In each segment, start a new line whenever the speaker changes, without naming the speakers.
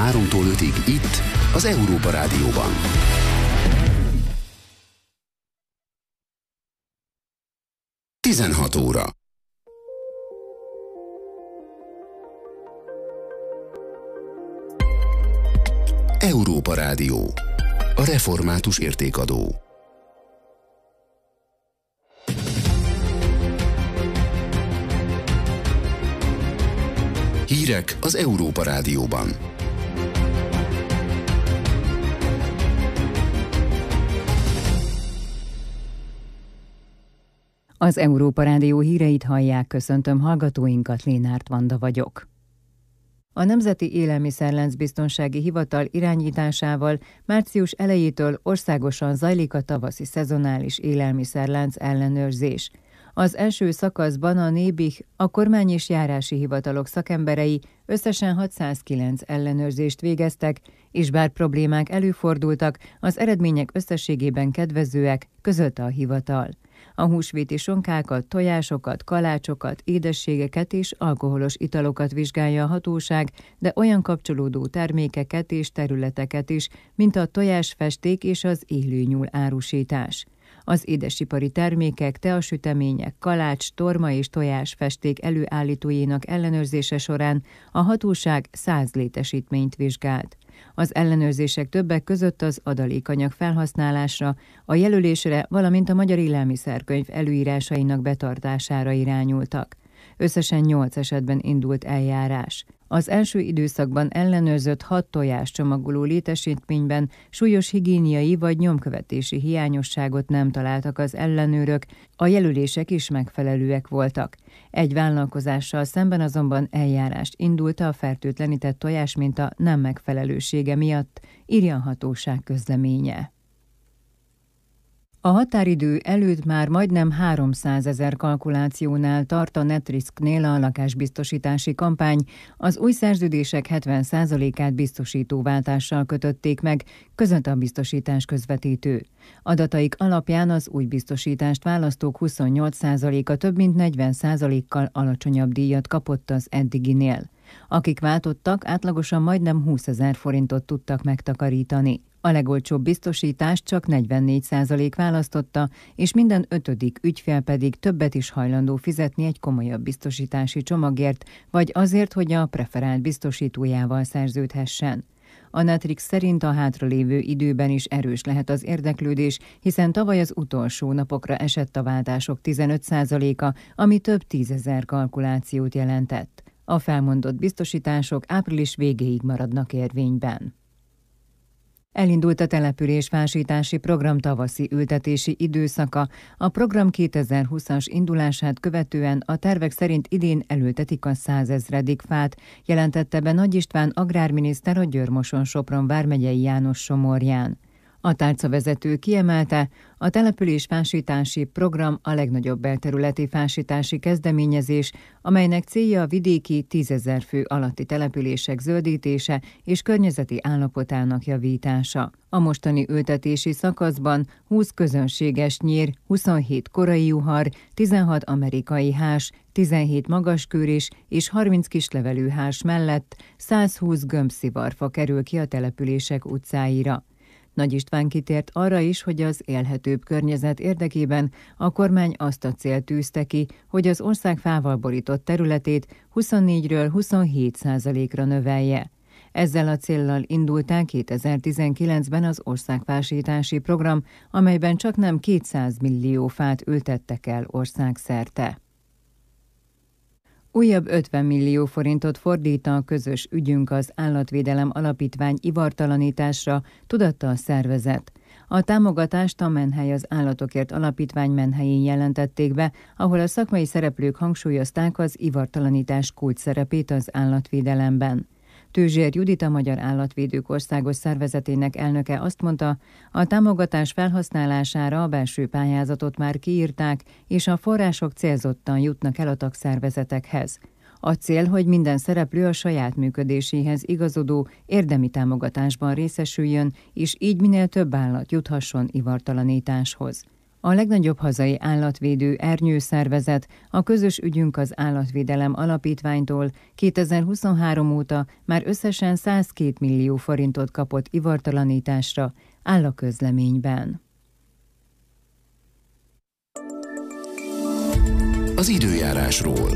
3-tól 5-ig itt, az Európa Rádióban. Tizenhat óra. Európa Rádió. A református értékadó. Hírek az Európa Rádióban.
Az Európa Rádió híreit hallják, köszöntöm hallgatóinkat, Lénárt Vanda vagyok. A Nemzeti Élelmiszerláncbiztonsági Hivatal irányításával március elejétől országosan zajlik a tavaszi szezonális élelmiszerlánc ellenőrzés. Az első szakaszban a NÉBIH, a kormány és járási hivatalok szakemberei összesen 609 ellenőrzést végeztek, és bár problémák előfordultak, az eredmények összességében kedvezőek, közölte a hivatal. A húsvéti sonkákat, tojásokat, kalácsokat, édességeket és alkoholos italokat vizsgálja a hatóság, de olyan kapcsolódó termékeket és területeket is, mint a tojásfesték és az élőnyúl árusítás. Az édesipari termékek, teasütemények, kalács, torma és tojásfesték előállítóinak ellenőrzése során a hatóság 100 létesítményt vizsgált. Az ellenőrzések többek között az adalékanyag felhasználásra, a jelölésre, valamint a Magyar Élelmiszerkönyv előírásainak betartására irányultak. Összesen 8 esetben indult eljárás. Az első időszakban ellenőrzött 6 tojáscsomagoló létesítményben súlyos higiéniai vagy nyomkövetési hiányosságot nem találtak az ellenőrök, a jelölések is megfelelőek voltak. Egy vállalkozással szemben azonban eljárást indult a fertőtlenített tojásminta nem megfelelősége miatt, írja a hatóság közleménye. A határidő előtt már majdnem 300 000 kalkulációnál tart a Netrisknél a lakásbiztosítási kampány, az új szerződések 70%-át biztosítóváltással kötötték meg, közölte a biztosítás közvetítő. Adataik alapján az új biztosítást választók 28%-a több mint 40%-kal alacsonyabb díjat kapott az eddiginél. Akik váltottak, átlagosan majdnem 20 000 forintot tudtak megtakarítani. A legolcsóbb biztosítást csak 44% választotta, és minden 5. ügyfél pedig többet is hajlandó fizetni egy komolyabb biztosítási csomagért, vagy azért, hogy a preferált biztosítójával szerződhessen. A Netrix szerint a hátralévő időben is erős lehet az érdeklődés, hiszen tavaly az utolsó napokra esett a váltások 15%-a, ami több 10 000 kalkulációt jelentett. A felmondott biztosítások április végéig maradnak érvényben. Elindult a településfásítási program tavaszi ültetési időszaka. A program 2020-as indulását követően a tervek szerint idén elültetik a 100 000. fát, jelentette be Nagy István agrárminiszter a Győr-Moson-Sopron vármegyei János Somorján. A tárcavezető kiemelte, a településfásítási program a legnagyobb belterületi fásítási kezdeményezés, amelynek célja a vidéki 10 000 fő alatti települések zöldítése és környezeti állapotának javítása. A mostani ültetési szakaszban 20 közönséges nyír, 27 korai juhar, 16 amerikai hás, 17 magaskőrés és 30 kislevelű hás mellett 120 gömbszivarfa kerül ki a települések utcáira. Nagy István kitért arra is, hogy az élhetőbb környezet érdekében a kormány azt a célt tűzte ki, hogy az ország fával borított területét 24-ről 27%-ra növelje. Ezzel a céllal indult el 2019-ben az országfásítási program, amelyben csaknem 200 millió fát ültettek el országszerte. Újabb 50 millió forintot fordít a Közös ügyünk az Állatvédelem Alapítvány ivartalanításra, tudatta a szervezet. A támogatást a Menhely az Állatokért Alapítvány menhelyén jelentették be, ahol a szakmai szereplők hangsúlyozták az ivartalanítás kulcsszerepét az állatvédelemben. Tőzsér Judit, a Magyar Állatvédők Országos Szervezetének elnöke azt mondta, a támogatás felhasználására a belső pályázatot már kiírták, és a források célzottan jutnak el a tagszervezetekhez. A cél, hogy minden szereplő a saját működéséhez igazodó érdemi támogatásban részesüljön, és így minél több állat juthasson ivartalanításhoz. A legnagyobb hazai állatvédő ernyőszervezet, a Közös ügyünk az Állatvédelem Alapítványtól 2023 óta már összesen 102 millió forintot kapott ivartalanításra, áll a közleményben.
Az időjárásról.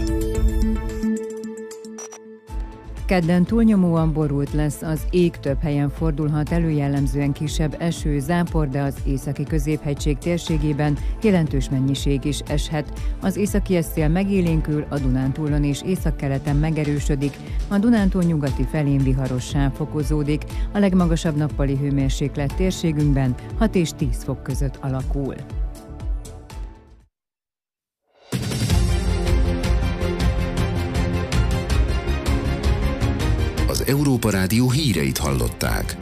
Kedden túlnyomóan borult lesz, az ég, több helyen fordulhat elő jellemzően kisebb eső, zápor, de az északi középhegység térségében jelentős mennyiség is eshet. Az északi szél megélénkül, a Dunántúlon és északkeleten megerősödik, a Dunántúl nyugati felén viharos sáv fokozódik, a legmagasabb nappali hőmérséklet térségünkben 6 és 10 fok között alakul.
Az Európa Rádió híreit hallották.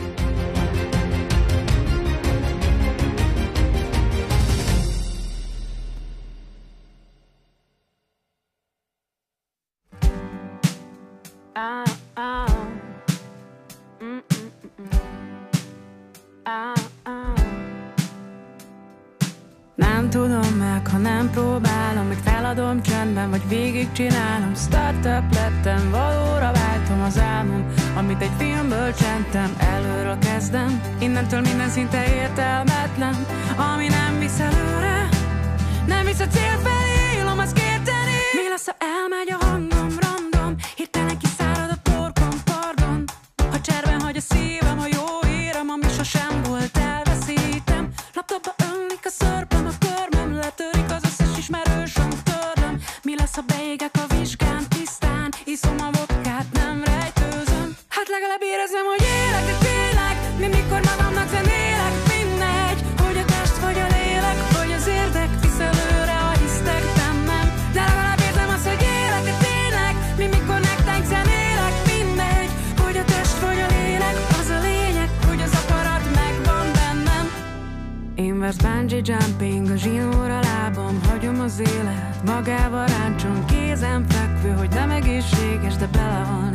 Nem tudom meg, ha nem próbálom, meg feladom csendben, vagy végigcsinálom. Startup lettem, valóra váltom az álmom, amit egy filmből csentem, előről kezdem. Innentől minden szinte értelmetlen, ami nem visz előre, nem visz a cél felé, élom azt kérteni. Mi lesz, ha elmegy a hangom, random, hirtelen kiszárad a torkom, pardon. Ha cserben hagy a szívem, a jó érem, ami sosem volt, elveszítem. Laptopba önlik a szörpöm, a körmöm, letörik az összes ismerősöm, törlöm. Mi lesz, ha beégek a vizsgán, tisztán iszom a vodkát, nem rejtőzöm. Hát legalább érezzem, hogy élek, de tényleg, mi mikor magamnak zenélek. Mindegy, hogy a test vagy a lélek, vagy az érdek visz előre, ha hisztek bennem. De legalább érzem azt, hogy élek, de tényleg, mi mikor nektek zenélek. Mindegy, hogy a test vagy a lélek, az a lényeg, hogy az akarat megvan bennem. Inverse bungee jumping, a zsinóra lábam, hagyom az élet, magával ráncsom, kézen fekvő, hogy nem egészséges, de belehalni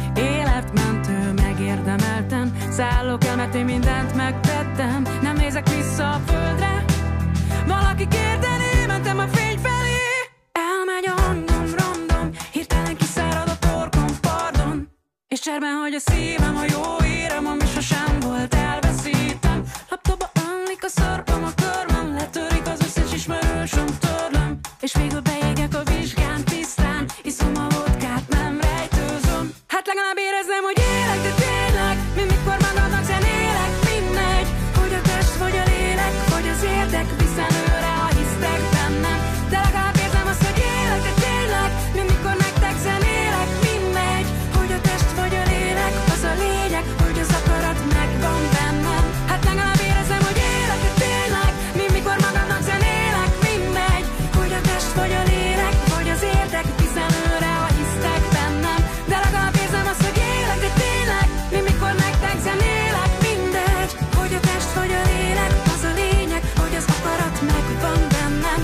életmentő, megérdemelten. Szállok el, mert én mindent megtettem, nem nézek vissza a földre. Valaki kérdeni, mentem a fény felé. Elmegy a hangom, random, hirtelen kiszárad a torkom, pardon. És cserben hagy a szívem, a jó érem, ami sosem volt, elveszítem. Laptopba önlik a szörpöm, a körmöm, letörik az összes ismerősöm, törlöm. És végül beégek a vizsgán, tisztán iszom a vodkát, nem rejtőzöm. Hát legalább érezzem, hogy élek, de tényleg, mi mikor magadnak zenélek. Mindegy, hogy a test vagy a lélek, vagy az érdek visz előre, ha hisztek bennem. De legalább érzem azt, hogy élek, de tényleg, mi mikor nektek zenélek. Mindegy, hogy a test vagy a lélek, az a lényeg, hogy az akarat megvan bennem. Hát legalább érezzem, hogy élek, de tényleg, mi mikor magamnak zenélek. Mindegy, hogy a test vagy a lélek, vagy az érdek visz előre, ha hisztek bennem. De legalább érzem azt, hogy élek, de tényleg, mi mikor nektek zenélek. Mindegy, hogy a test vagy a lélek, az a lényeg, hogy az akarat megvan bennem.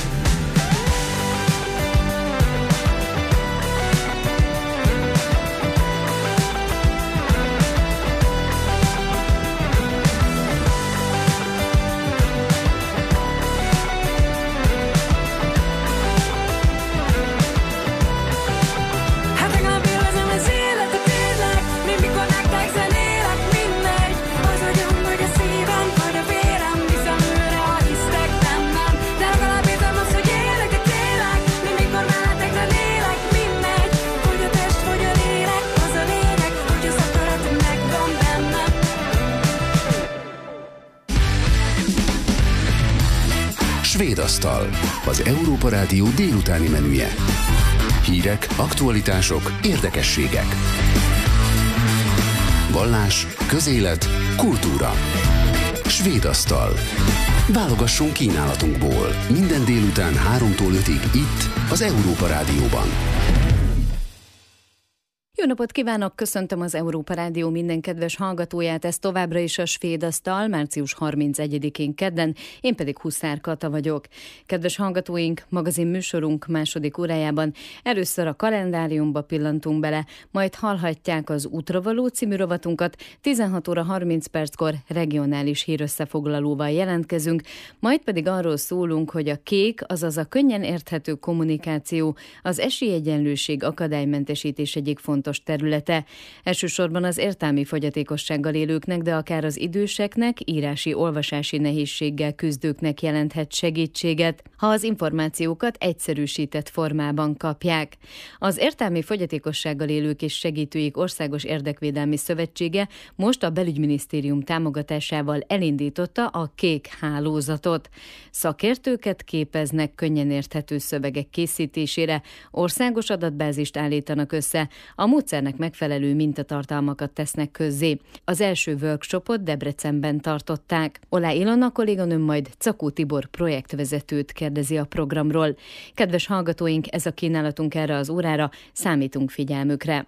Hát legalább élvezem az életet, tényleg, mi mikor nektek zenélek. Mindegy, az agyom, vagy a szívem, vagy a vérem visz előre, ha hisztek bennem. De legalább érzem azt, hogy élek, de tényleg, mi mikor mellettek zenélek. Mindegy, hogy a test vagy a lélek, az a lényeg, hogy az akarat megvan bennem.
Svédasztal, az Európa Rádió délutáni menüje. Hírek, aktualitások, érdekességek. Vallás, közélet, kultúra. Svédasztal. Válogassunk kínálatunkból. Minden délután 3-tól 5-ig itt, az Európa Rádióban.
Jó napot kívánok, köszöntöm az Európa Rádió minden kedves hallgatóját, ez továbbra is a Svéd Asztal, március 31-én kedden, én pedig Huszár Kata vagyok. Kedves hallgatóink, magazin műsorunk második órájában először a kalendáriumba pillantunk bele, majd hallhatják az Útravaló című rovatunkat, 16 óra 30 perckor regionális hírösszefoglalóval jelentkezünk, majd pedig arról szólunk, hogy a kék, azaz a könnyen érthető kommunikáció az esélyegyenlőség akadálymentesítés egyik fontos területe. Elsősorban az értelmi fogyatékossággal élőknek, de akár az időseknek, írási-olvasási nehézséggel küzdőknek jelenthet segítséget, ha az információkat egyszerűsített formában kapják. Az Értelmi Fogyatékossággal Élők és Segítőik Országos Érdekvédelmi Szövetsége most a Belügyminisztérium támogatásával elindította a Kék hálózatot. Szakértőket képeznek könnyen érthető szövegek készítésére, országos adatbázist állítanak össze, a módszernek megfelelő mintatartalmakat tesznek közzé. Az első workshopot Debrecenben tartották. Olá Ilona kolléganőm majd Cakó Tibor projektvezetőt kérdezi a programról. Kedves hallgatóink, ez a kínálatunk erre az órára, számítunk figyelmükre.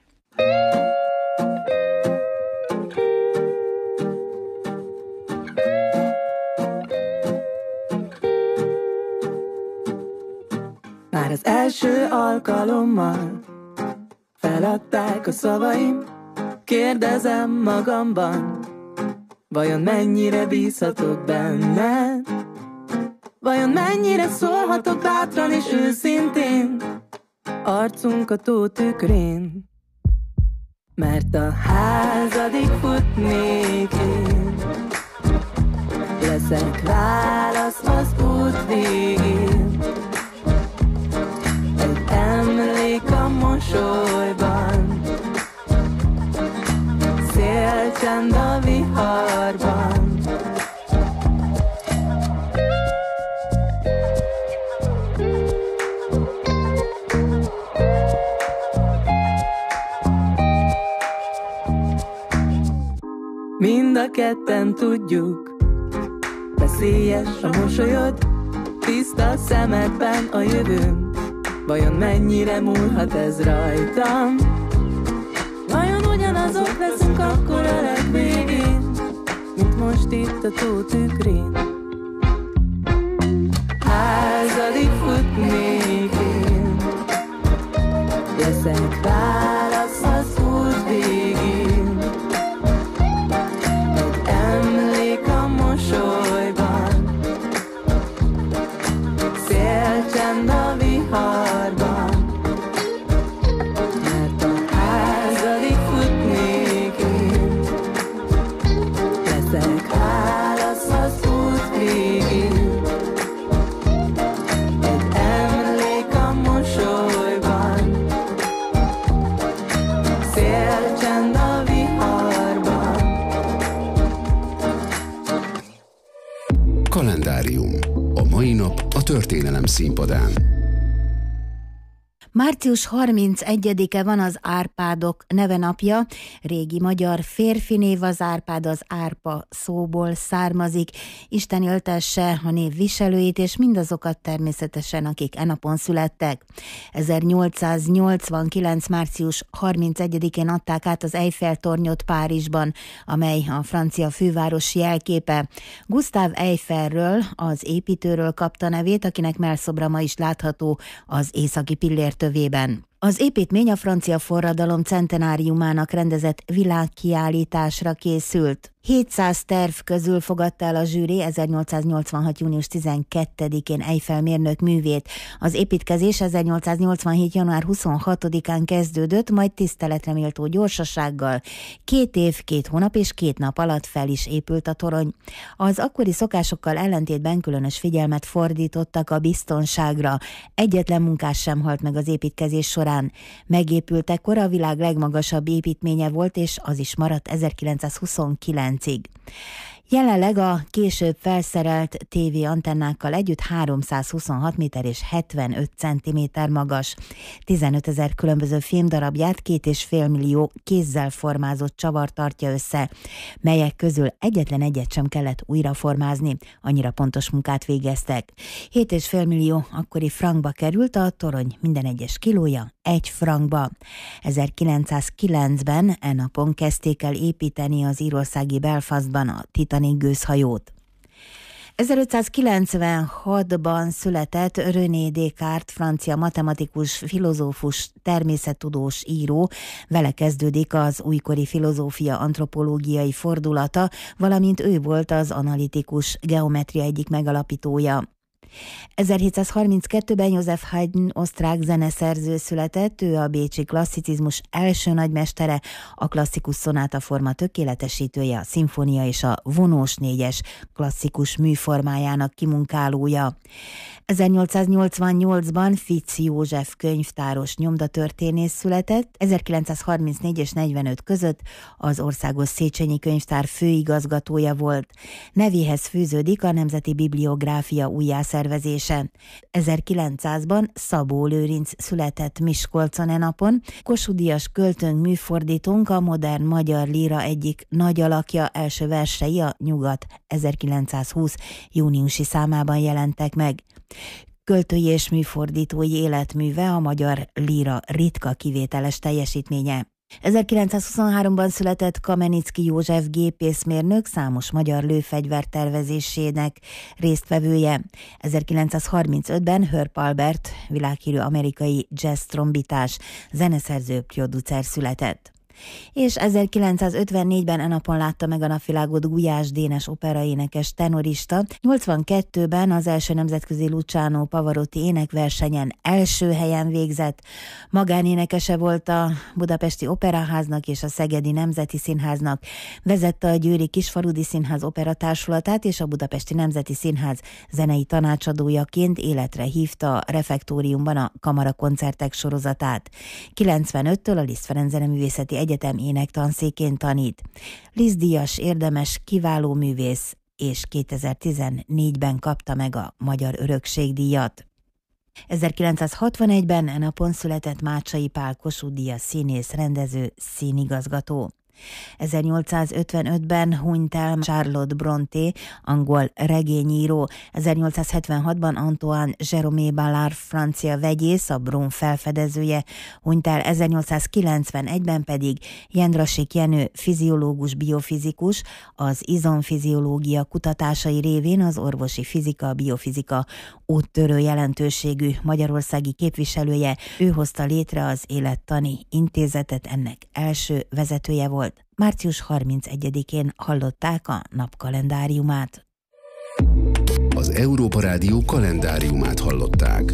Már az első alkalommal feladták a szavaim, kérdezem magamban, vajon mennyire bízhatok benne? Vajon mennyire szólhatok bátran és őszintén, arcunk a tó tükrén? Mert a házadig futnék én, leszek válasz az út végén. Egy emlék a mosolyban, szélcsend a viharban. Mind a ketten tudjuk, veszélyes a mosolyod, tiszta szemedben a jövőm. Vajon mennyire múlhat ez rajtam? Vajon ugyanazok leszünk akkor a legvégén, mint most itt a tó tükrén? Házadig futnék én, leszek válasz az út végén. Egy emlék a mosolyban, szélcsend a viharban. Mert a házadig futnék én, leszek válasz az út végén. Egy emlék a mosolyban, szélcsend a viharban.
Kalendárium. A mai nap a történelem színpadán.
Március 31-e van az Árpádok nevenapja. Régi magyar férfinév az Árpád, az árpa szóból származik. Isten éltesse a név viselőit, és mindazokat természetesen, akik e napon születtek. 1889. március 31-én adták át az Eiffel-tornyot Párizsban, amely a francia főváros jelképe. Gustav Eiffelről, az építőről kapta nevét, akinek mellszobra ma is látható az északi pillértövében. Az építmény a francia forradalom centenáriumának rendezett világkiállításra készült. 700 terv közül fogadta el a zsűri 1886. június 12-én Eiffel mérnök művét. Az építkezés 1887. január 26-án kezdődött, majd tiszteletre méltó gyorsasággal 2 év, 2 hónap és 2 nap alatt fel is épült a torony. Az akkori szokásokkal ellentétben különös figyelmet fordítottak a biztonságra. Egyetlen munkás sem halt meg az építkezés során. Megépült ekkor a világ legmagasabb építménye volt, és az is maradt 1929-ig. Jelenleg a később felszerelt TV antennákkal együtt 326 méter és 75 centiméter magas. 15 000 különböző filmdarabját 2,5 millió kézzel formázott csavar tartja össze, melyek közül egyetlen egyet sem kellett újraformázni, annyira pontos munkát végeztek. 7,5 millió akkori frankba került, a torony minden egyes kilója 1 frankba. 1909-ben e napon kezdték el építeni az írországi Belfastban a Titanic gőzhajót. 1596-ban született René Descartes, francia matematikus, filozófus, természettudós író, vele kezdődik az újkori filozófia antropológiai fordulata, valamint ő volt az analitikus geometria egyik megalapítója. 1732-ben Joseph Haydn osztrák zeneszerző született, ő a bécsi klasszicizmus első nagymestere, a klasszikus szonátaforma tökéletesítője, a szimfónia és a vonós négyes klasszikus műformájának kimunkálója. 1888-ban Fitz József könyvtáros nyomdatörténész született, 1934 és 45 között az Országos Széchenyi Könyvtár főigazgatója volt. Nevéhez fűződik a Nemzeti Bibliográfia újjászervezése. 1900-ban Szabó Lőrinc született Miskolcon e napon. Kossuth Díjas költőnk, műfordítónk, a modern magyar líra egyik nagy alakja, első versei a Nyugat 1920 júniusi számában jelentek meg. Költői és műfordítói életműve a magyar líra ritka kivételes teljesítménye. 1923-ban született Kamenicki József gépészmérnök, számos magyar lőfegyver tervezésének résztvevője. 1935-ben Herb Albert, világhírű amerikai jazz trombitás, zeneszerző, producer született. És 1954-ben e napon látta meg a napvilágot Gulyás Dénes operaénekes tenorista. 82-ben az első nemzetközi Luciano Pavarotti énekversenyen első helyen végzett. Magánénekese volt a Budapesti Operaháznak és a Szegedi Nemzeti Színháznak. Vezette a Győri Kisfaludy Színház operatársulatát, és a Budapesti Nemzeti Színház zenei tanácsadójaként életre hívta a Refektóriumban a kamarakoncertek sorozatát. 95-től a Liszt Ferenc Zeneművészeti Egyetem énektanszékén tanít. Liszt díjas, érdemes, kiváló művész, és 2014-ben kapta meg a Magyar Örökségdíjat. 1961-ben e napon született Mácsai Pál, Kossuth Díjas színész, rendező, színigazgató. 1855-ben hunyt el Charlotte Brontë, angol regényíró. 1876-ban Antoine Jérôme Ballard, francia vegyész, a Bron felfedezője hunyt el. 1891-ben pedig Jendrassik Jenő, fiziológus, biofizikus, az izomfiziológia kutatásai révén az orvosi fizika, biofizika úttörő jelentőségű magyarországi képviselője. Ő hozta létre az Élettani Intézetet, ennek első vezetője volt. Március 31-én hallották a napkalendáriumát.
Az Európa Rádió kalendáriumát hallották.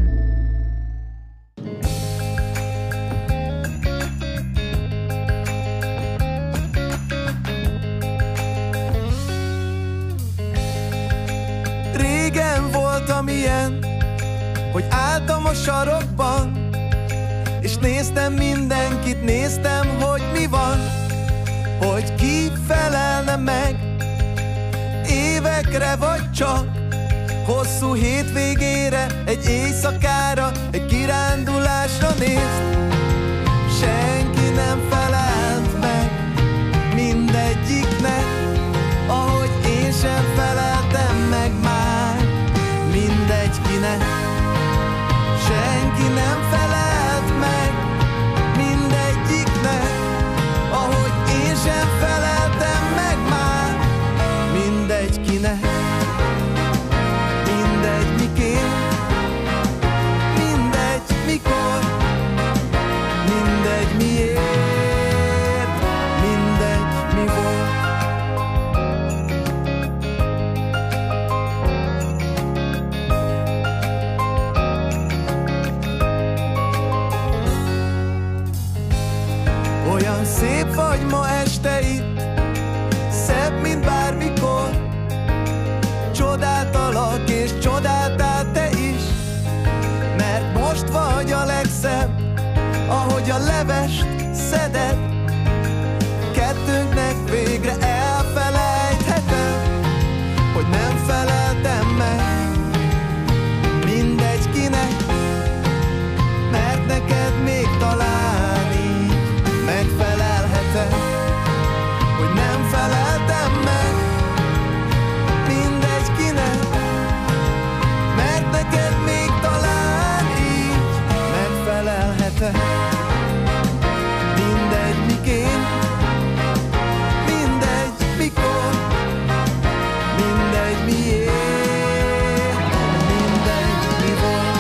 Régen voltam ilyen, hogy álltam a sarokban, és néztem mindenkit, néztem, hogy mi van, hogy ki felelne meg évekre vagy csak hosszú hétvégére, egy éjszakára, egy kirándulásra nézd. Senki nem felelt meg mindegyiknek, ahogy én sem feleltem meg már mindegykinek. Senki nem felelt meg mindegyiknek, ahogy én sem feleltem meg már mindegykinek. Mindegy miként, mindegy mikor, mindegy miért, mindegy mi volt. Olyan szép vagy ma este itt, szebb, mint bármikor. Csodáltalak és csodáltál te is, mert most vagy a legszebb, ahogy a levest szeded. Kettőnknek végre elfelejtheted. hogy nem feleltem meg mindegy kinek, mert neked még talán így megfelelhetek. Mindegy miként, mindegy mikor, mindegy miért, mindegy mi volt.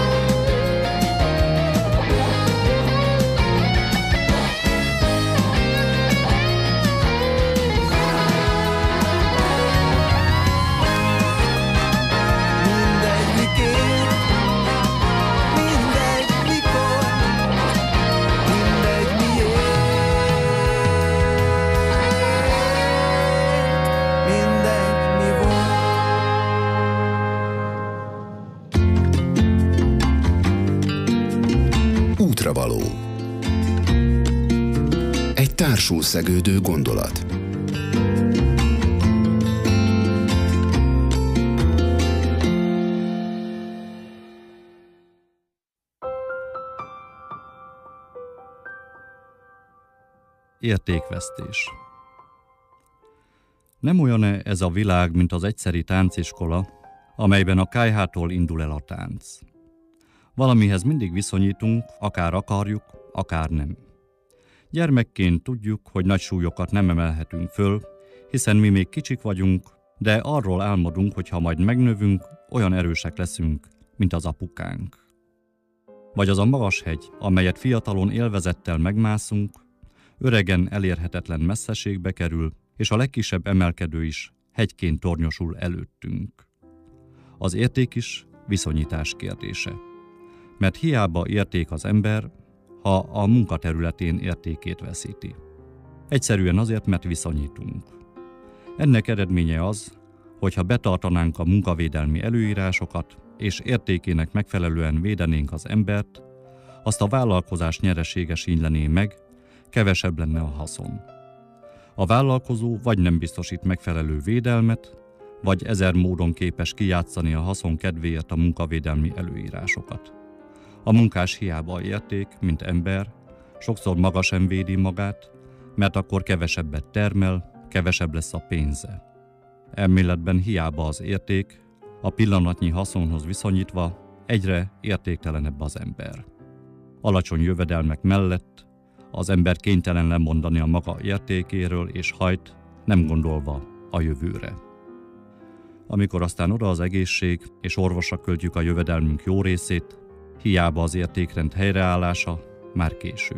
Mindegy miként, mindegy mikor, mindegy miért, mindegy mi volt.
Útravaló. Egy társul szegődő gondolat.
Értékvesztés. Nem olyan ez a világ, mint az egyszeri tánciskola, amelyben a kályhától indul el a tánc. Valamihez mindig viszonyítunk, akár akarjuk, akár nem. Gyermekként tudjuk, hogy nagy súlyokat nem emelhetünk föl, hiszen mi még kicsik vagyunk, de arról álmodunk, hogy ha majd megnövünk, olyan erősek leszünk, mint az apukánk. Vagy az a magas hegy, amelyet fiatalon élvezettel megmászunk, öregen elérhetetlen messzeségbe kerül, és a legkisebb emelkedő is hegyként tornyosul előttünk. Az érték is viszonyítás kérdése. Mert hiába érték az ember, ha a munkaterületén értékét veszíti. Egyszerűen azért, mert viszonyítunk. Ennek eredménye az, hogyha betartanánk a munkavédelmi előírásokat, és értékének megfelelően védenénk az embert, azt a vállalkozás nyeresége sínylené meg, kevesebb lenne a haszon. A vállalkozó vagy nem biztosít megfelelő védelmet, vagy 1000 módon képes kijátszani a haszon kedvéért a munkavédelmi előírásokat. A munkás hiába érték, mint ember, sokszor maga sem védi magát, mert akkor kevesebbet termel, kevesebb lesz a pénze. Elméletben hiába az érték, a pillanatnyi haszonhoz viszonyítva egyre értéktelenebb az ember. Alacsony jövedelmek mellett az ember kénytelen lemondani a maga értékéről és hajt, nem gondolva a jövőre. Amikor aztán oda az egészség és orvosra költjük a jövedelmünk jó részét, hiába az értékrend helyreállása, már késő.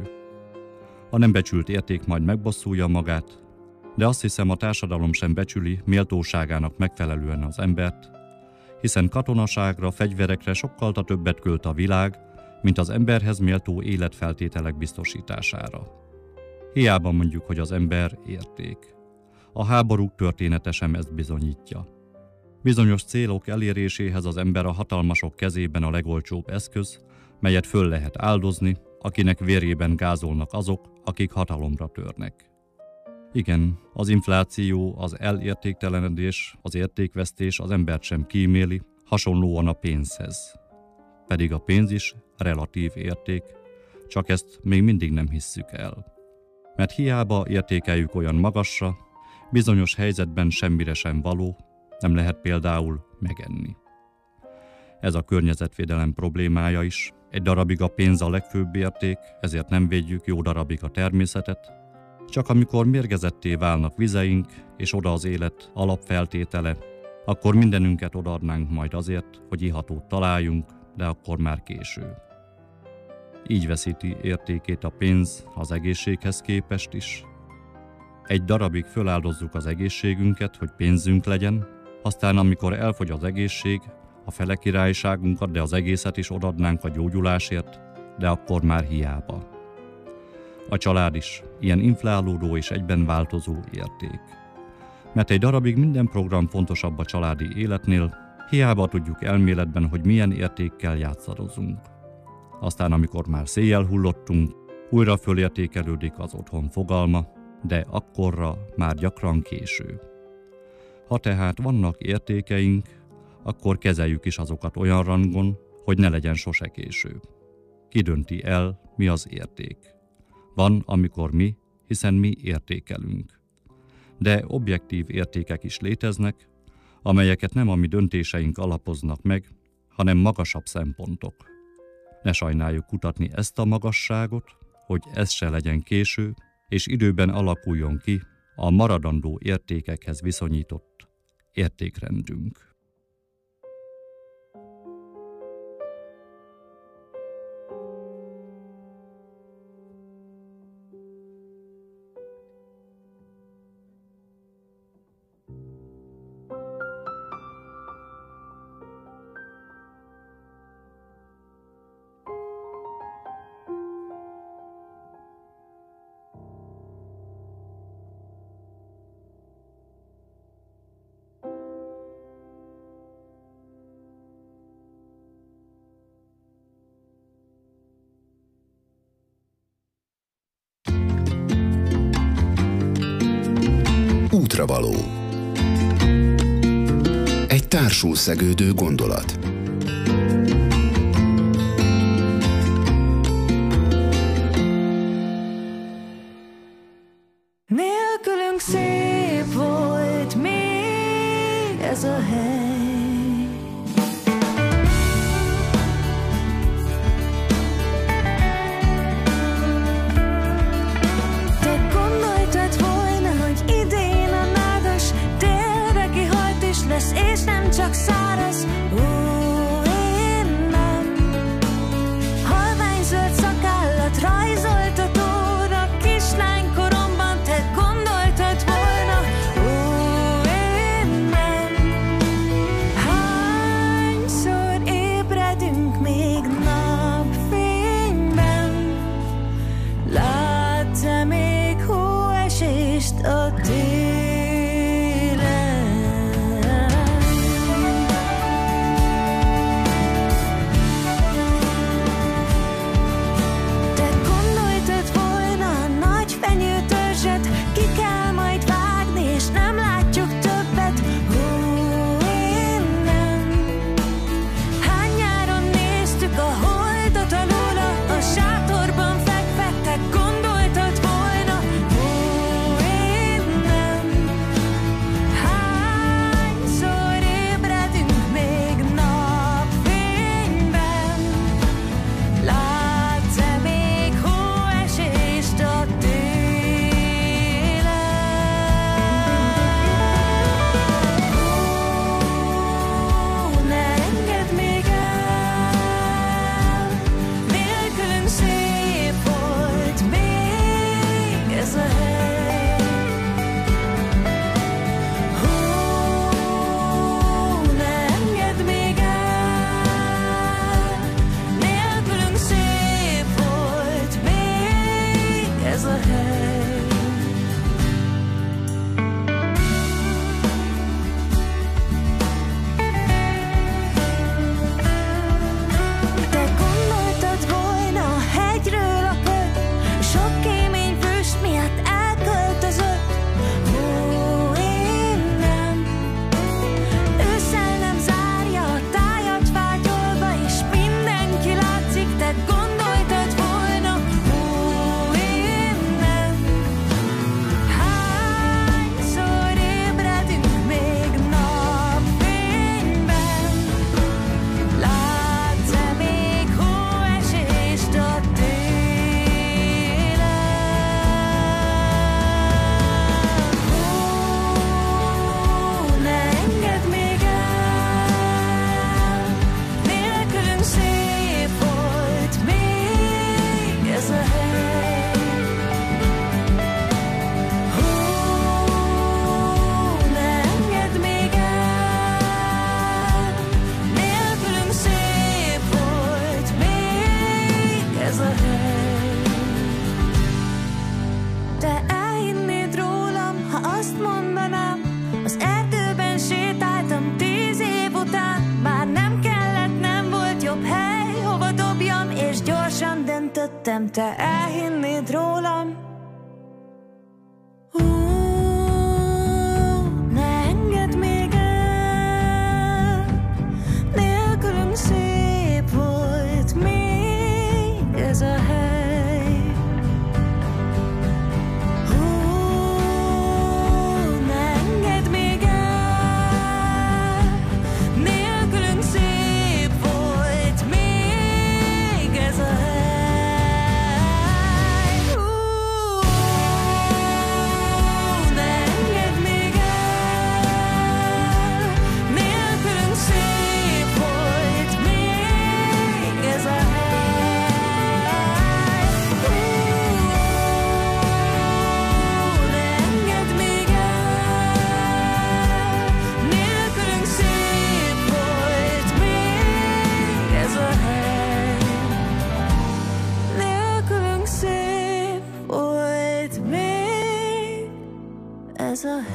A nem becsült érték majd megbosszulja magát, de azt hiszem, a társadalom sem becsüli méltóságának megfelelően az embert, hiszen katonaságra, fegyverekre sokkal többet költ a világ, mint az emberhez méltó életfeltételek biztosítására. Hiába mondjuk, hogy az ember érték. A háborúk története sem ezt bizonyítja. Bizonyos célok eléréséhez az ember a hatalmasok kezében a legolcsóbb eszköz, melyet föl lehet áldozni, akinek vérében gázolnak azok, akik hatalomra törnek. Igen, az infláció, az elértéktelenedés, az értékvesztés az embert sem kíméli, hasonlóan a pénzhez. Pedig a pénz is relatív érték, csak ezt még mindig nem hisszük el. Mert hiába értékeljük olyan magasra, bizonyos helyzetben semmire sem való, nem lehet például megenni. Ez a környezetvédelem problémája is. Egy darabig a pénz a legfőbb érték, ezért nem védjük jó darabig a természetet. Csak amikor mérgezetté válnak vizeink, és oda az élet alapfeltétele, akkor mindenünket odaadnánk majd azért, hogy ihatót találjunk, de akkor már késő. Így veszíti értékét a pénz az egészséghez képest is. Egy darabig föláldozzuk az egészségünket, hogy pénzünk legyen, aztán amikor elfogy az egészség, a fele királyságunkat, de az egészet is odaadnánk a gyógyulásért, de akkor már hiába. A család is ilyen inflálódó és egyben változó érték. Mert egy darabig minden program fontosabb a családi életnél, hiába tudjuk elméletben, hogy milyen értékkel játszadozunk. Aztán amikor már széjjel hullottunk, újra fölértékelődik az otthon fogalma, de akkorra már gyakran késő. Ha tehát vannak értékeink, akkor kezeljük is azokat olyan rangon, hogy ne legyen sose késő. Ki dönti el, mi az érték? Van, amikor mi, hiszen mi értékelünk. De objektív értékek is léteznek, amelyeket nem a mi döntéseink alapoznak meg, hanem magasabb szempontok. Ne sajnáljuk kutatni ezt a magasságot, hogy ez se legyen késő, és időben alakuljon ki a maradandó értékekhez viszonyított értékrendünk.
Útravaló. Egy társul szegődő gondolat.
Nélkülünk szép volt még ez a hely.
És nem csak száraz, én nem. Halványzöld szakállat rajzolt a tóra, kislánykoromban te gondoltad volna, én nem. Hányszor ébredünk még napfényben, látsz-e még hóesést a téren? Te elhinnéd rólam. Ne engedd még el, nélkülünk szép volt még ez a hely.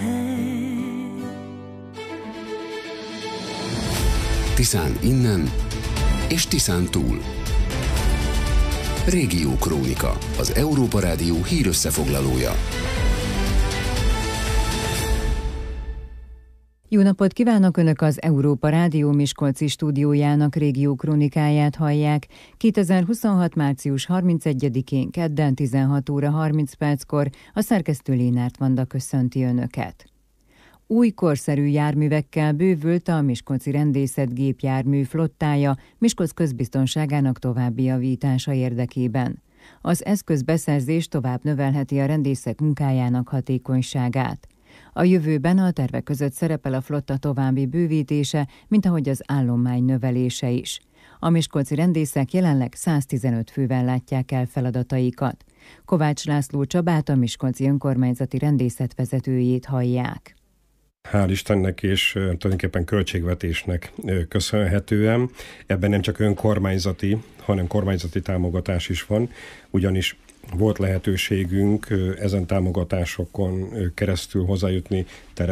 Tiszán innen és Tiszán túl. Régió Krónika, az Európa Rádió hírösszefoglalója.
Jó napot kívánok! Önök az Európa Rádió Miskolci stúdiójának Régió Krónikáját hallják. 2026. március 31-én kedden 16 óra 30 perckor a szerkesztő Lénárt Vanda köszönti Önöket. Új korszerű járművekkel bővült a Miskolci Rendészet gépjármű flottája Miskolc közbiztonságának további javítása érdekében. Az eszközbeszerzés tovább növelheti a rendészek munkájának hatékonyságát. A jövőben a tervek között szerepel a flotta további bővítése, mint ahogy az állomány növelése is. A miskolci rendészek jelenleg 115 fővel látják el feladataikat. Kovács László Csabát, a Miskolci Önkormányzati Rendészet vezetőjét hallják.
Hál' Istennek és tulajdonképpen költségvetésnek köszönhetően ebben nem csak önkormányzati, hanem kormányzati támogatás is van, ugyanis volt lehetőségünk ezen támogatásokon keresztül hozzájutni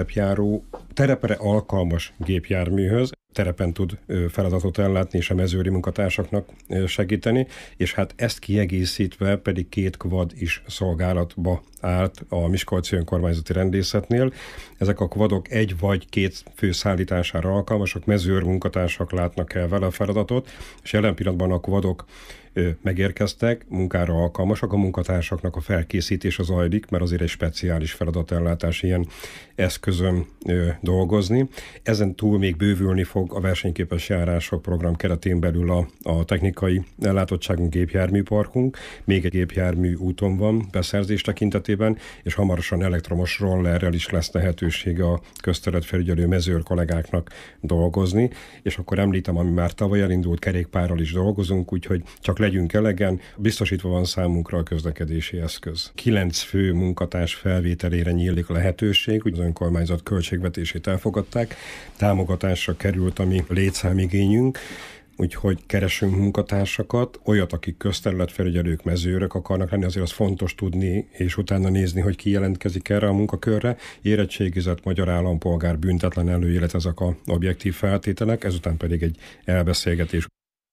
terepre alkalmas gépjárműhöz, terepen tud feladatot ellátni és a mezőri munkatársaknak segíteni, és hát ezt kiegészítve pedig 2 quad is szolgálatba állt a Miskolci Önkormányzati Rendészetnél. Ezek a quadok 1 vagy 2 fő szállítására alkalmasak, mezőr munkatársak látnak el vele a feladatot, és jelen pillanatban a quadok megérkeztek, munkára alkalmasak, a munkatársaknak a felkészítése zajlik, mert azért egy speciális feladatellátás ilyen eszközön dolgozni. Ezen túl még bővülni fog a versenyképes járások program keretén belül a technikai ellátottságunk, gépjárműparkunk. Még egy gépjármű úton van beszerzés tekintetében, és hamarosan elektromos rollerrel is lesz lehetősége a közterületfelügyelő mezőr kollégáknak dolgozni, és akkor említem, ami már tavaly elindult, kerékpárral is dolgozunk, úgyhogy csak legyünk elegen, biztosítva van számunkra a közlekedési eszköz. 9 fő munkatárs felvételére nyílik lehetőség, úgy az önkormányzat költségvetését elfogadták, támogatásra került a mi létszámigényünk, úgyhogy keresünk munkatársakat, olyat, akik közterületfelügyelők, mezőrök akarnak lenni, azért az fontos tudni, és utána nézni, hogy ki jelentkezik erre a munkakörre. Érettségizett magyar állampolgár, büntetlen előélet, ezek az objektív feltételek, ezután pedig egy elbeszélgetés.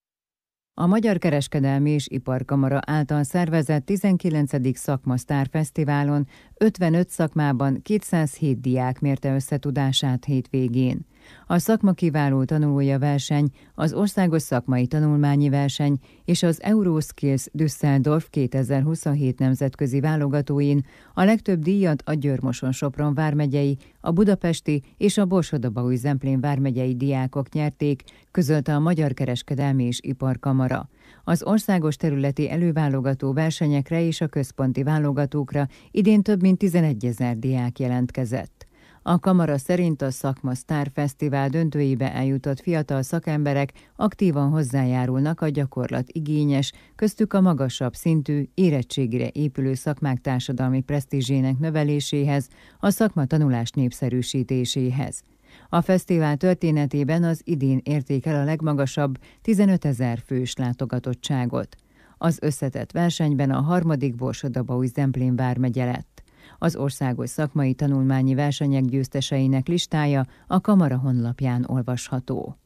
A Magyar Kereskedelmi és Iparkamara által szervezett 19. Szakmasztárfesztiválon 55 szakmában 207 diák mérte össze tudását hétvégén. A szakma kiváló tanulója verseny, az országos szakmai tanulmányi verseny és az Euroskills Düsseldorf 2027 nemzetközi válogatóin a legtöbb díjat a Győr-Moson-Sopron vármegyei, a budapesti és a Borsod-Abaúj-Zemplén vármegyei diákok nyerték, közölte a Magyar Kereskedelmi és Iparkamara. Az országos területi előválogató versenyekre és a központi válogatókra idén több mint 11 000 diák jelentkezett. A kamara szerint a Szakma Sztár Fesztivál döntőibe eljutott fiatal szakemberek aktívan hozzájárulnak a gyakorlat igényes, köztük a magasabb szintű, érettségire épülő szakmák társadalmi presztízsének növeléséhez, a szakma tanulás népszerűsítéséhez. A fesztivál történetében az idén érték el a legmagasabb 15 000 fős látogatottságot. Az összetett versenyben a 3. Borsod-Abaúj-Zemplén vármegye lett. Az országos szakmai tanulmányi versenyek győzteseinek listája a kamara honlapján olvasható.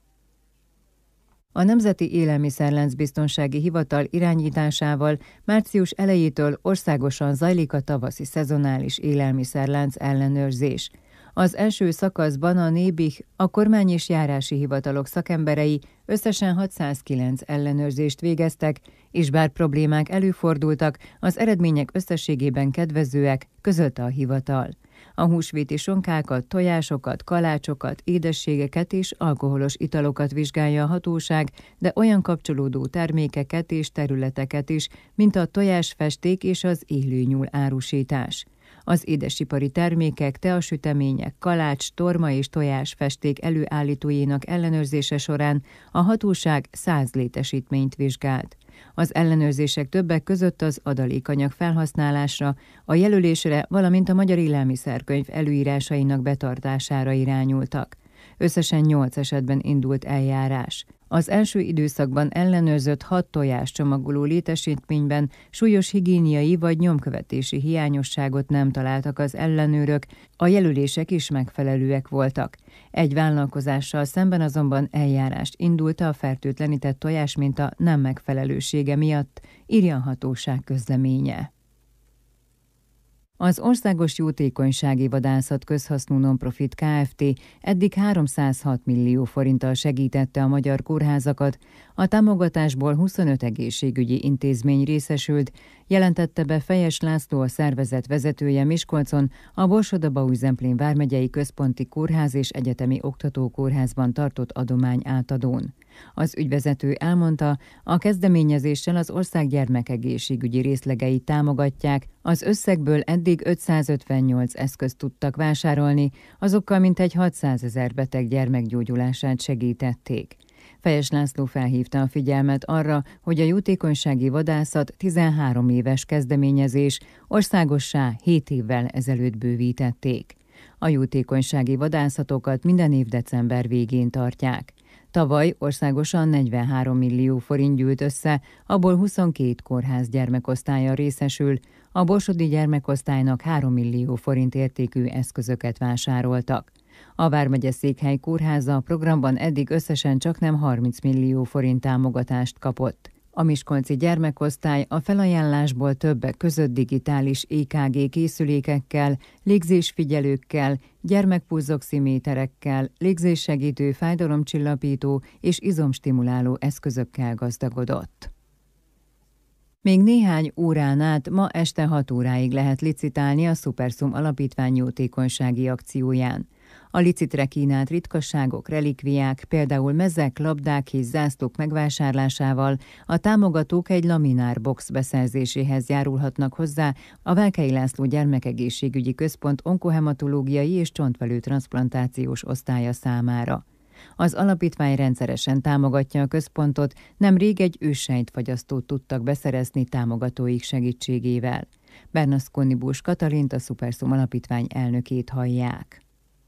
A Nemzeti Élelmiszerláncbiztonsági Hivatal irányításával március elejétől országosan zajlik a tavaszi szezonális élelmiszerlánc ellenőrzés. Az első szakaszban a NÉBIH, a kormány és járási hivatalok szakemberei összesen 609 ellenőrzést végeztek, és bár problémák előfordultak, az eredmények összességében kedvezőek, közölte a hivatal. A húsvéti sonkákat, tojásokat, kalácsokat, édességeket és alkoholos italokat vizsgálja a hatóság, de olyan kapcsolódó termékeket és területeket is, mint a tojásfesték és az élőnyúl árusítás. Az édesipari termékek, teasütemények, kalács, torma és tojásfesték előállítóinak ellenőrzése során a hatóság 100 létesítményt vizsgált. Az ellenőrzések többek között az adalékanyag felhasználásra, a jelölésre, valamint a Magyar Élelmiszerkönyv előírásainak betartására irányultak. Összesen 8 esetben indult eljárás. Az első időszakban ellenőrzött 6 tojáscsomagoló létesítményben súlyos higiéniai vagy nyomkövetési hiányosságot nem találtak az ellenőrök, a jelölések is megfelelőek voltak. Egy vállalkozással szemben azonban eljárást indult a fertőtlenített tojásminta nem megfelelősége miatt, írja a hatóság közleménye. Az Országos Jótékonysági Vadászat Közhasznú Nonprofit Kft. Eddig 306 millió forinttal segítette a magyar kórházakat, a támogatásból 25 egészségügyi intézmény részesült, jelentette be Fejes László, a szervezet vezetője Miskolcon, a Borsod-Abaúj-Zemplén vármegyei központi kórház és egyetemi oktatókórházban tartott adomány átadón. Az ügyvezető elmondta, a kezdeményezéssel az ország gyermekegészségügyi részlegeit támogatják, az összegből eddig 558 eszközt tudtak vásárolni, azokkal mintegy 600 000 beteg gyermek gyógyulását segítették. Fejes László felhívta a figyelmet arra, hogy a jótékonysági vadászat 13 éves kezdeményezés, országossá 7 évvel ezelőtt bővítették. A jótékonysági vadászatokat minden év december végén tartják. Tavaly országosan 43 millió forint gyűlt össze, abból 22 kórház gyermekosztálya részesül, a borsodi gyermekosztálynak 3 millió forint értékű eszközöket vásároltak. A vármegye székhely kórháza a programban eddig összesen csaknem 30 millió forint támogatást kapott. A miskolci gyermekosztály a felajánlásból többek között digitális EKG készülékekkel, légzésfigyelőkkel, gyermekpulzoximéterekkel, légzéssegítő, fájdalomcsillapító és izomstimuláló eszközökkel gazdagodott. Még néhány órán át ma este 6 óráig lehet licitálni a Szuperszum Alapítvány jótékonysági akcióján. A licitre kínált ritkaságok, relikviák, például mezek, labdák és zászlók megvásárlásával a támogatók egy laminárbox beszerzéséhez járulhatnak hozzá a Várkei László Gyermekegészségügyi Központ onkohematológiai és csontvelő transzplantációs osztálya számára. Az alapítvány rendszeresen támogatja a központot, nemrég egy őssejtfagyasztót tudtak beszerezni támogatóik segítségével. Bernaszkoni Bús Katalint, a Szuperszum Alapítvány elnökét hallják.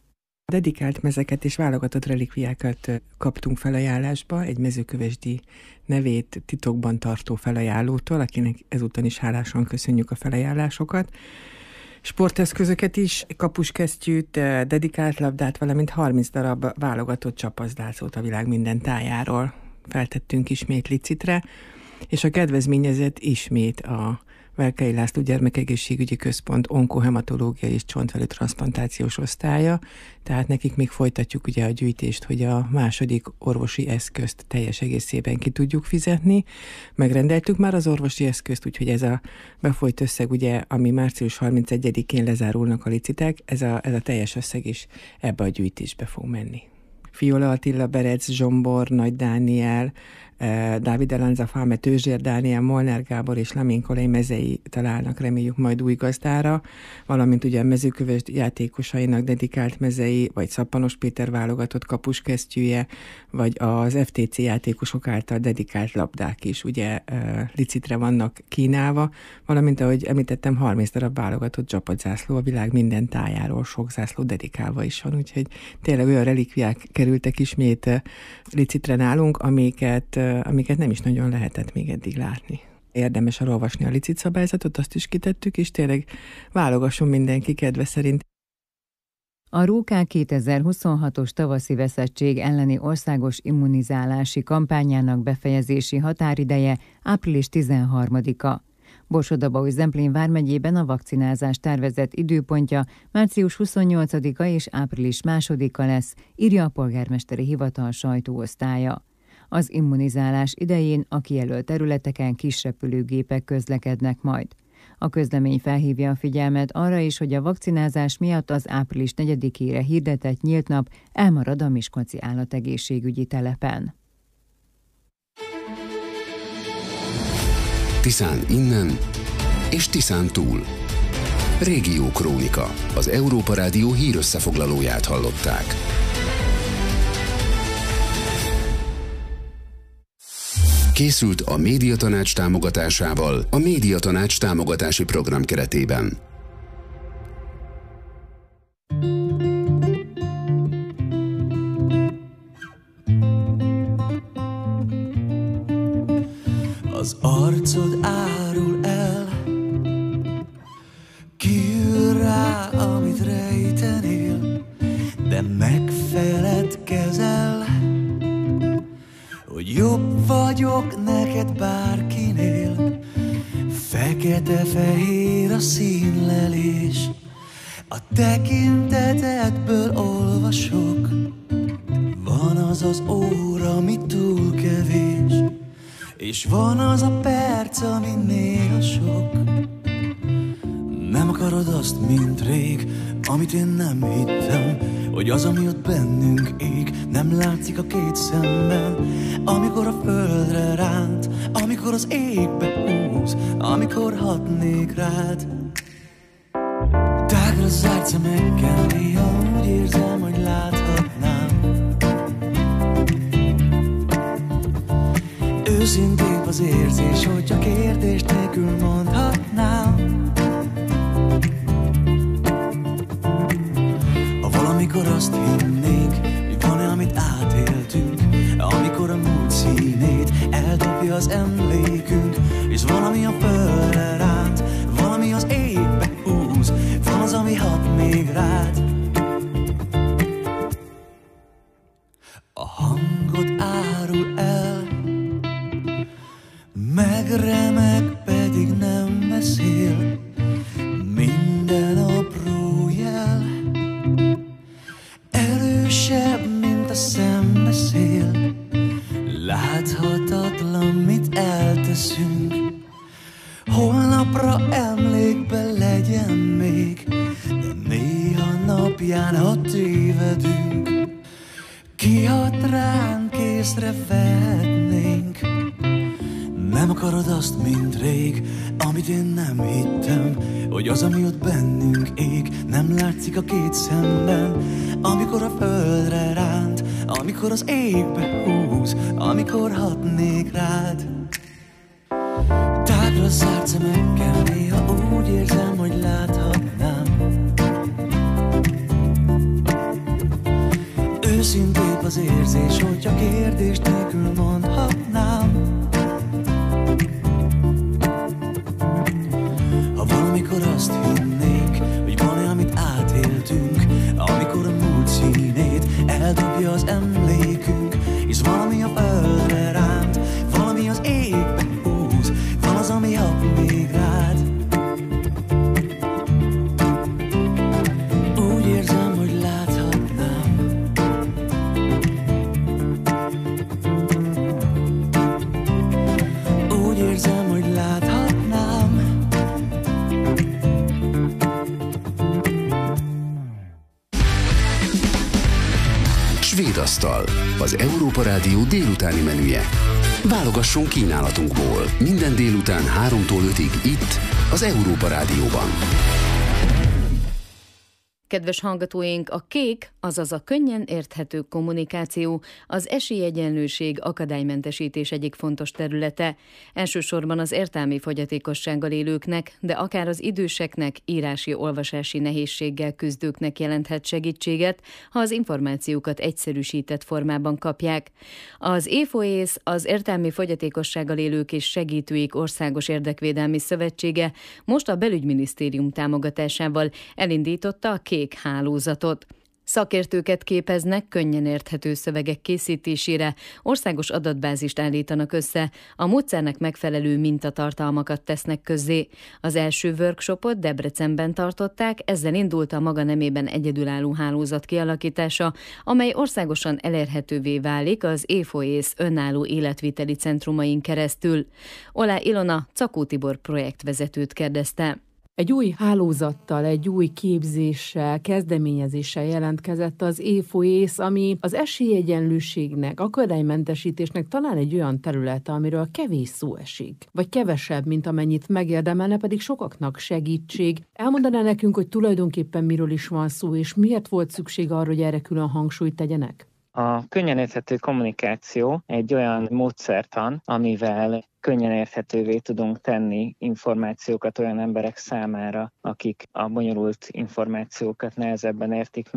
Dedikált mezeket és válogatott relikviákat kaptunk felajánlásba egy mezőkövesdi nevét titokban tartó felajánlótól, akinek ezúton is hálásan köszönjük a felajánlásokat. Sporteszközöket is, kapuskesztyűt, dedikált labdát, valamint 30 darab válogatott csapazdálcót a világ minden tájáról feltettünk ismét licitre, és a kedvezményezett ismét a Várkei László Gyermekegészségügyi Központ onkohematológiai és csontvelő transzplantációs osztálya, tehát nekik még folytatjuk ugye a gyűjtést, hogy a második orvosi eszközt teljes egészében ki tudjuk fizetni. Megrendeltük már az orvosi eszközt, úgyhogy ez a befolyt összeg, ugye, ami március 31-én lezárulnak a licitek, ez a teljes összeg is ebbe a gyűjtésbe fog menni. Fiola Attila, Berec Zsombor, Nagy Dániel, Dávid Elanza Fáme, Tőzsér Dániel, Molnár Gábor és Lamin Kolej mezei találnak, reméljük majd új gazdára, valamint ugye a mezőköves játékosainak dedikált mezei, vagy Szappanos Péter válogatott kapuskesztyűje, vagy az FTC játékosok által dedikált labdák is ugye licitre vannak kínálva, valamint ahogy említettem, 30 darab válogatott csapatzászló a világ minden tájáról, sok zászló dedikálva is van, úgyhogy tényleg olyan relikviák kerültek ismét licitre nálunk, amiket nem is nagyon lehetett még eddig látni. Érdemes elolvasni a licit szabályzatot, azt is kitettük, és tényleg válogasson mindenki kedve szerint.
A Rókák 2026-os tavaszi veszettség elleni országos immunizálási kampányának befejezési határideje április 13-a. Borsod-Abaúj-Zemplén vármegyében a vakcinázás tervezett időpontja március 28-a és április 2-a lesz, írja a polgármesteri hivatal sajtóosztálya. Az immunizálás idején a kijelölt területeken kisrepülőgépek közlekednek majd. A közlemény felhívja a figyelmet arra is, hogy a vakcinázás miatt az április 4-ére hirdetett nyílt nap elmarad a miskolci állategészségügyi telepen.
Tiszán innen és Tiszán túl. Régiókrónika, az Európa Rádió hírösszefoglalóját hallották. Készült a Médiatanács támogatásával a Médiatanács támogatási program keretében.
Az arcod árul el, kiül rá, amit rejtenél, de megfeledkezel, hogy jobb vagyok neked bárkinél. Fekete-fehér a színlelés, a tekintetedből olvasok. Van az az óra, ami túl kevés, és van az a perc, ami néha sok. Nem akarod azt, mint rég, amit én nem hittem, hogy az, ami ott bennünk ég, nem látszik a két szemben. Amikor a földre ránt, amikor az égbe húz, amikor hatnék rád. Tágra zárt szemekkel néha úgy érzem, hogy láthatnám. Őszintébb az érzés, hogy csak kérdés nélkül mondhatnám. Ha valamikor azt hinnénk, hogy van-e, amit átéltünk, amikor a múlt színét eldobja az emlékünk, és valami a földre ránt, valami az égbe húz, van az, ami hat még rád. A hangod árul el, megremeg, pedig nem beszél. Minden apró jel erősebb, mint a szembeszél. Láthatatlan, mit elteszünk, holnapra emlékbe legyen még, de néha napján, ha tévedünk, kihat ránk, észrevehetnénk. Nem akarod azt, mint rég, amit én nem hittem, hogy az, ami ott bennünk ég, nem látszik a két szemben. Amikor a földre ránt, amikor az égbe húz, amikor hatnék rád. Tágra zárt szemekkel néha úgy érzem, hogy láthatnám. Őszintébb az érzés, hogy csak kérdés nélkül mondhatnám. Ha valamikor azt hinnénk, hogy van-e, amit átéltünk, amikor a múlt színét eldobja az emlékünk, és valami a földre ránt, valami az égbe húz, van az, ami hat még rád. Úgy érzem, hogy láthatnám. Úgy érzem, hogy láthatnám.
Svédasztal, az Európa Rádió délutáni menüje. Válogasson kínálatunkból minden délután 3-tól 5-ig itt, az Európa Rádióban.
Kedves hallgatóink, a kék, azaz a könnyen érthető kommunikáció, az esélyegyenlőség, akadálymentesítés egyik fontos területe. Elsősorban az értelmi fogyatékossággal élőknek, de akár az időseknek, írási-olvasási nehézséggel küzdőknek jelenthet segítséget, ha az információkat egyszerűsített formában kapják. Az EFOÉSZ, az Értelmi Fogyatékossággal élők és segítőik Országos Érdekvédelmi Szövetsége most a Belügyminisztérium támogatásával elindította a kék hálózatot. Szakértőket képeznek könnyen érthető szövegek készítésére, országos adatbázist állítanak össze, a módszernek megfelelő mintatartalmakat tesznek közzé. Az első workshopot Debrecenben tartották, ezzel indult a maga nemében egyedülálló hálózat kialakítása, amely országosan elérhetővé válik az EFOÉSZ önálló életviteli centrumain keresztül. Olá Ilona Cakó Tibor projektvezetőt kérdezte.
Egy új hálózattal, egy új képzéssel, kezdeményezéssel jelentkezett az EFOÉSZ, ami az esélyegyenlőségnek, akadálymentesítésnek talán egy olyan terület, amiről kevés szó esik, vagy kevesebb, mint amennyit megérdemelne, pedig sokaknak segítség. Elmondaná nekünk, hogy tulajdonképpen miről is van szó, és miért volt szükség arra, hogy erre külön hangsúlyt tegyenek?
A könnyen érthető kommunikáció egy olyan módszertan, amivel könnyen érthetővé tudunk tenni információkat olyan emberek számára, akik a bonyolult információkat nehezebben értik meg.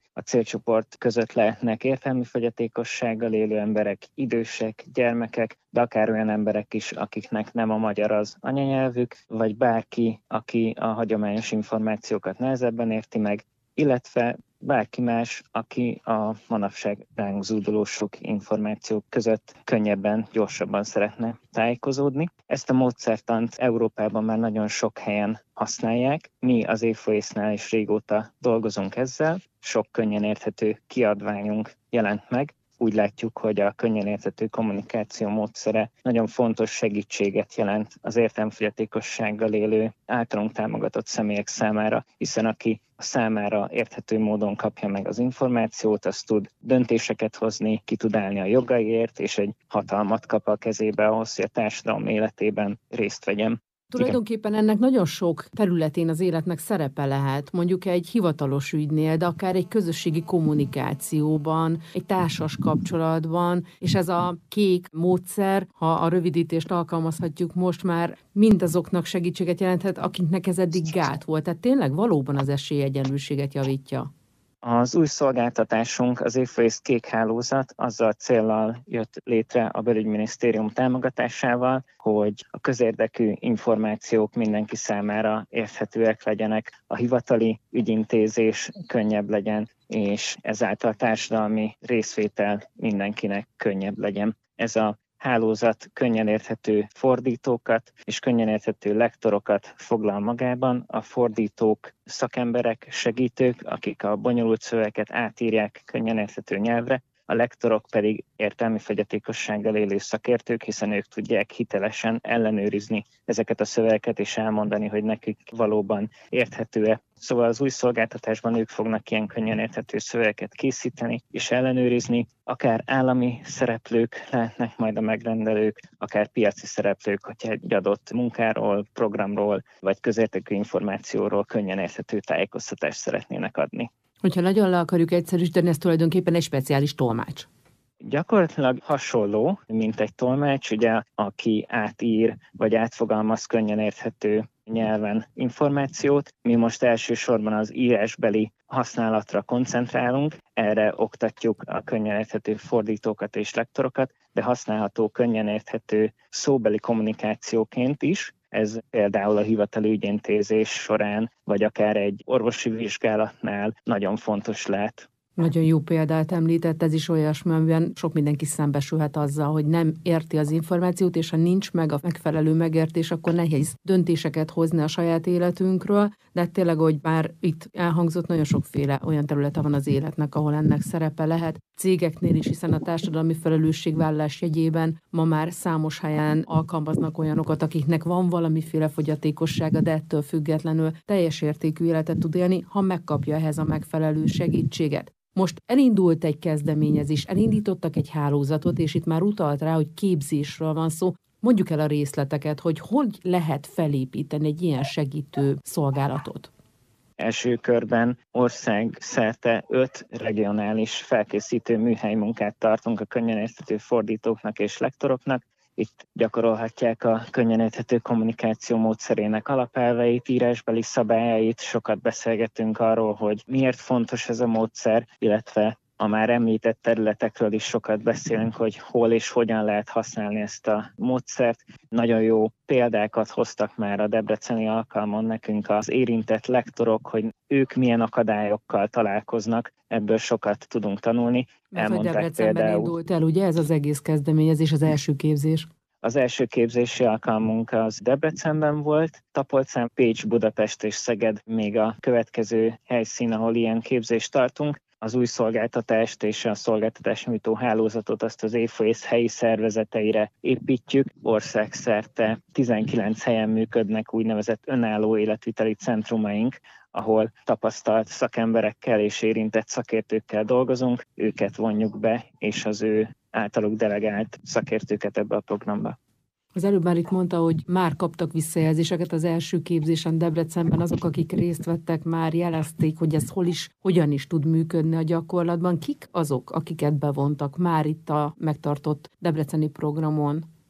A célcsoport között lehetnek értelmi fogyatékossággal élő emberek, idősek, gyermekek, de akár olyan emberek is, akiknek nem a magyar az anyanyelvük, vagy bárki, aki a hagyományos információkat nehezebben érti meg, illetve bárki más, aki a manapság ránk zúduló sok információk között könnyebben, gyorsabban szeretne tájékozódni. Ezt a módszertant Európában már nagyon sok helyen használják. Mi az ÉFOÉSZ-nál is régóta dolgozunk ezzel. Sok könnyen érthető kiadványunk jelent meg. Úgy látjuk, hogy a könnyen érthető kommunikáció módszere nagyon fontos segítséget jelent az értelmefogyatékossággal élő, általunk támogatott személyek számára, hiszen aki a számára érthető módon kapja meg az információt, az tud döntéseket hozni, ki tud állni a jogaiért, és egy hatalmat kap a kezébe ahhoz, hogy a társadalom életében részt vegyen.
Tulajdonképpen ennek nagyon sok területén az életnek szerepe lehet, mondjuk egy hivatalos ügynél, de akár egy közösségi kommunikációban, egy társas kapcsolatban, és ez a kék módszer, ha a rövidítést alkalmazhatjuk most már, mindazoknak segítséget jelenthet, akiknek ez eddig gát volt. Tehát tényleg valóban az esélyegyenlőséget javítja.
Az új szolgáltatásunk, az ÉFOÉSZ kék hálózat azzal céllal jött létre a Belügyminisztérium támogatásával, hogy a közérdekű információk mindenki számára érthetőek legyenek, a hivatali ügyintézés könnyebb legyen, és ezáltal társadalmi részvétel mindenkinek könnyebb legyen. Ez a hálózat könnyen érthető fordítókat és könnyen érthető lektorokat foglal magában. A fordítók szakemberek, segítők, akik a bonyolult szövegeket átírják könnyen érthető nyelvre, a lektorok pedig értelmi fogyatékossággal élő szakértők, hiszen ők tudják hitelesen ellenőrizni ezeket a szövegeket és elmondani, hogy nekik valóban érthető-e. Szóval az új szolgáltatásban ők fognak ilyen könnyen érthető szövegeket készíteni és ellenőrizni, akár állami szereplők lehetnek majd a megrendelők, akár piaci szereplők, hogyha egy adott munkáról, programról vagy közérthető információról könnyen érthető tájékoztatást szeretnének adni.
Hogyha nagyon le akarjuk egyszerűsíteni, ez tulajdonképpen egy speciális tolmács.
Gyakorlatilag hasonló, mint egy tolmács, ugye, aki átír vagy átfogalmaz könnyen érthető nyelven információt. Mi most elsősorban az írásbeli használatra koncentrálunk, erre oktatjuk a könnyen érthető fordítókat és lektorokat, de használható könnyen érthető szóbeli kommunikációként is. Ez például a hivatali ügyintézés során, vagy akár egy orvosi vizsgálatnál nagyon fontos lehet.
Nagyon jó példát említett, ez is olyasmi, amiben sok mindenki szembesülhet azzal, hogy nem érti az információt, és ha nincs meg a megfelelő megértés, akkor nehéz döntéseket hozni a saját életünkről, de tényleg, hogy már itt elhangzott, nagyon sokféle olyan területe van az életnek, ahol ennek szerepe lehet. Cégeknél is, hiszen a társadalmi felelősségvállalás jegyében ma már számos helyen alkalmaznak olyanokat, akiknek van valamiféle fogyatékossága, de ettől függetlenül teljes értékű életet tud élni, ha megkapja ehhez a megfelelő segítséget. Most elindult egy kezdeményezés, elindítottak egy hálózatot, és itt már utalt rá, hogy képzésről van szó. Mondjuk el a részleteket, hogy lehet felépíteni egy ilyen segítő szolgálatot.
Első körben országszerte 5 regionális felkészítő műhelymunkát tartunk a könnyen érthető fordítóknak és lektoroknak. Itt gyakorolhatják a könnyen érthető kommunikáció módszerének alapelveit, írásbeli szabályait, sokat beszélgetünk arról, hogy miért fontos ez a módszer, illetve a már említett területekről is sokat beszélünk, hogy hol és hogyan lehet használni ezt a módszert. Nagyon jó példákat hoztak már a debreceni alkalmon nekünk az érintett lektorok, hogy ők milyen akadályokkal találkoznak, ebből sokat tudunk tanulni.
Mert hogy Debrecenben indult el, ugye ez az egész kezdeményezés, az első képzés?
Az első képzési alkalmunk az Debrecenben volt, Tapolcán, Pécs, Budapest és Szeged még a következő helyszín, ahol ilyen képzést tartunk. Az új szolgáltatást és a szolgáltatásnyújtó hálózatot azt az ÉFOÉSZ helyi szervezeteire építjük. Országszerte 19 helyen működnek úgynevezett önálló életviteli centrumaink, ahol tapasztalt szakemberekkel és érintett szakértőkkel dolgozunk, őket vonjuk be, és az ő általuk delegált szakértőket ebbe a programba.
Az előbb már itt mondta, hogy már kaptak visszajelzéseket az első képzésen Debrecenben, azok, akik részt vettek, már jelezték, hogy ez hogyan is tud működni a gyakorlatban. Kik azok, akiket bevontak már itt a megtartott debreceni programon?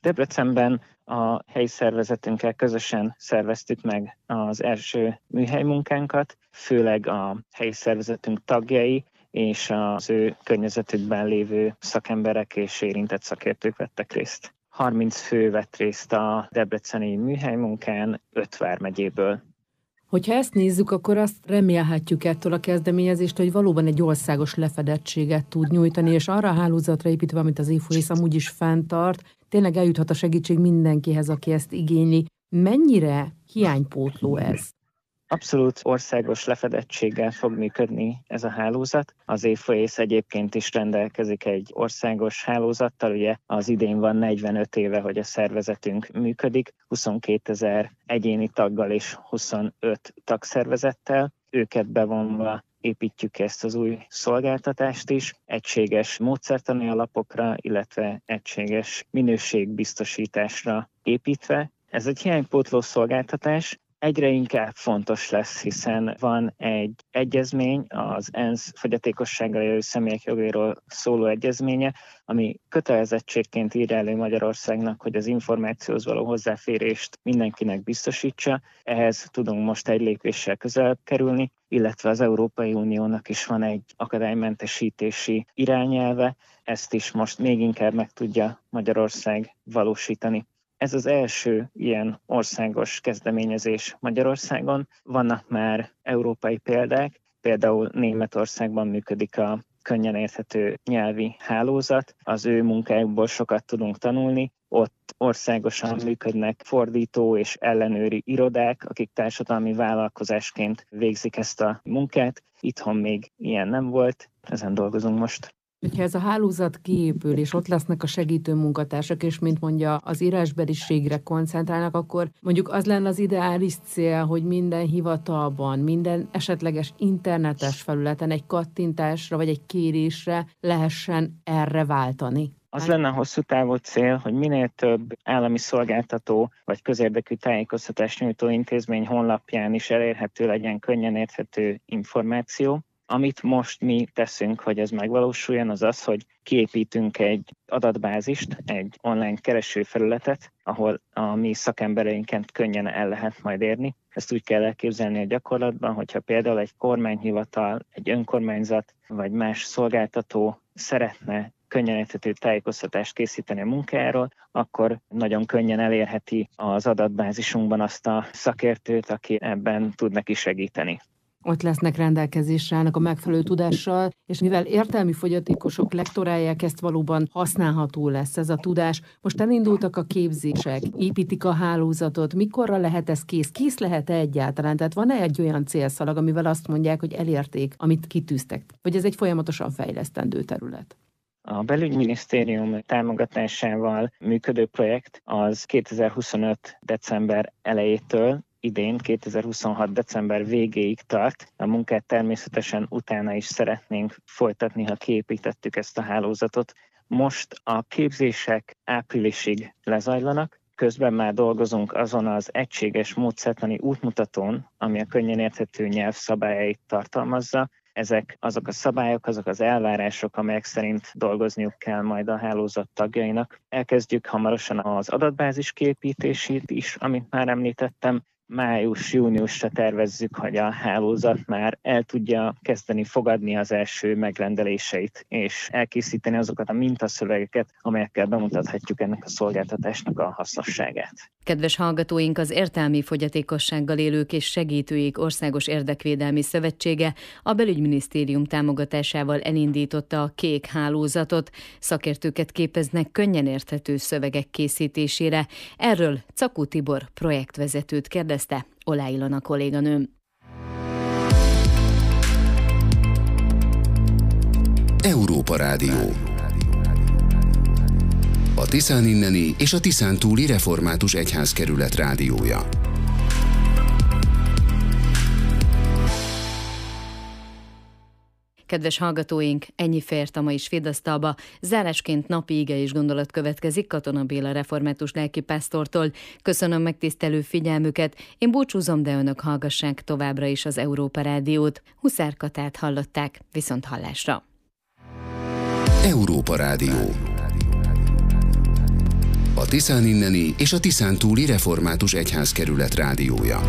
Debrecenben a helyi szervezetünkkel közösen szerveztük meg az első műhelymunkánkat, főleg a helyi szervezetünk tagjai és az ő környezetükben lévő szakemberek és érintett szakértők vettek részt. 30 fő vett részt a debreceni műhelymunkán 5 vármegyéből.
Hogyha ezt nézzük, akkor azt remélhetjük ettől a kezdeményezést, hogy valóban egy országos lefedettséget tud nyújtani, és arra a hálózatra építve, amit az ÉFOÉSZ amúgy is fenntart, tényleg eljuthat a segítség mindenkihez, aki ezt igényli. Mennyire hiánypótló ez?
Abszolút országos lefedettséggel fog működni ez a hálózat. Az ÉFOÉSZ egyébként is rendelkezik egy országos hálózattal, ugye az idén van 45 éve, hogy a szervezetünk működik, 22 000 egyéni taggal és 25 tagszervezettel. Őket bevonva építjük ezt az új szolgáltatást is, egységes módszertani alapokra, illetve egységes minőségbiztosításra építve. Ez egy hiánypótló szolgáltatás, egyre inkább fontos lesz, hiszen van egy egyezmény, az ENSZ fogyatékossággal élő személyek jogairól szóló egyezménye, ami kötelezettségként írja elő Magyarországnak, hogy az információhoz való hozzáférést mindenkinek biztosítsa. Ehhez tudunk most egy lépéssel közelebb kerülni, illetve az Európai Uniónak is van egy akadálymentesítési irányelve, ezt is most még inkább meg tudja Magyarország valósítani. Ez az első ilyen országos kezdeményezés Magyarországon. Vannak már európai példák, például Németországban működik a könnyen érthető nyelvi hálózat. Az ő munkájukból sokat tudunk tanulni. Ott országosan működnek fordító és ellenőri irodák, akik társadalmi vállalkozásként végzik ezt a munkát. Itthon még ilyen nem volt, ezen dolgozunk most.
Ha ez a hálózat kiépül, és ott lesznek a segítő munkatársak, és mint mondja, az írásbeliségre koncentrálnak, akkor mondjuk az lenne az ideális cél, hogy minden hivatalban, minden esetleges internetes felületen egy kattintásra vagy egy kérésre lehessen erre váltani.
Az lenne a hosszú távú cél, hogy minél több állami szolgáltató vagy közérdekű tájékoztatást nyújtó intézmény honlapján is elérhető legyen könnyen érthető információ. Amit most mi teszünk, hogy ez megvalósuljon, az az, hogy kiépítünk egy adatbázist, egy online keresőfelületet, ahol a mi szakembereinket könnyen el lehet majd érni. Ezt úgy kell elképzelni a gyakorlatban, hogyha például egy kormányhivatal, egy önkormányzat vagy más szolgáltató szeretne könnyen érthető tájékoztatást készíteni a munkájáról, akkor nagyon könnyen elérheti az adatbázisunkban azt a szakértőt, aki ebben tud neki segíteni.
Ott lesznek rendelkezésre állnak a megfelelő tudással, és mivel értelmi fogyatékosok lektorálják, ezt valóban használható lesz ez a tudás. Most elindultak a képzések, építik a hálózatot, mikorra lehet ez kész? Kész lehet-e egyáltalán? Tehát van-e egy olyan célszalag, amivel azt mondják, hogy elérték, amit kitűztek? Vagy ez egy folyamatosan fejlesztendő terület?
A Belügyminisztérium támogatásával működő projekt az 2025. december elejétől idén 2026. december végéig tart. A munkát természetesen utána is szeretnénk folytatni, ha kiépítettük ezt a hálózatot. Most a képzések áprilisig lezajlanak, közben már dolgozunk azon az egységes módszertani útmutatón, ami a könnyen érthető nyelv szabályait tartalmazza. Ezek azok a szabályok, azok az elvárások, amelyek szerint dolgozniuk kell majd a hálózat tagjainak. Elkezdjük hamarosan az adatbázis kiépítését is, amit már említettem. Május-júniusra tervezzük, hogy a hálózat már el tudja kezdeni fogadni az első megrendeléseit, és elkészíteni azokat a mintaszövegeket, amelyekkel bemutathatjuk ennek a szolgáltatásnak a hasznosságát.
Kedves hallgatóink, az Értelmi Fogyatékossággal Élők és Segítőik Országos Érdekvédelmi Szövetsége a Belügyminisztérium támogatásával elindította a Kék hálózatot. Szakértőket képeznek könnyen érthető szövegek készítésére. Erről Cakó Tibor projektvezetőt kérdezte Olá Ilona kolléganőm.
Európa Rádió. A Tiszán inneni és a Tiszán túli református egyházkerület rádiója.
Kedves hallgatóink, ennyi fért a mai Svédasztalba. Zárásként napi ige és gondolat következik Katona Béla református lelkipásztortól. Köszönöm megtisztelő figyelmüket, én búcsúzom, de önök hallgassák továbbra is az Európa Rádiót. Huszár Katát hallották, viszont hallásra.
Európa Rádió. a Tiszán inneni és a Tiszántúli Református Egyházkerület rádiója.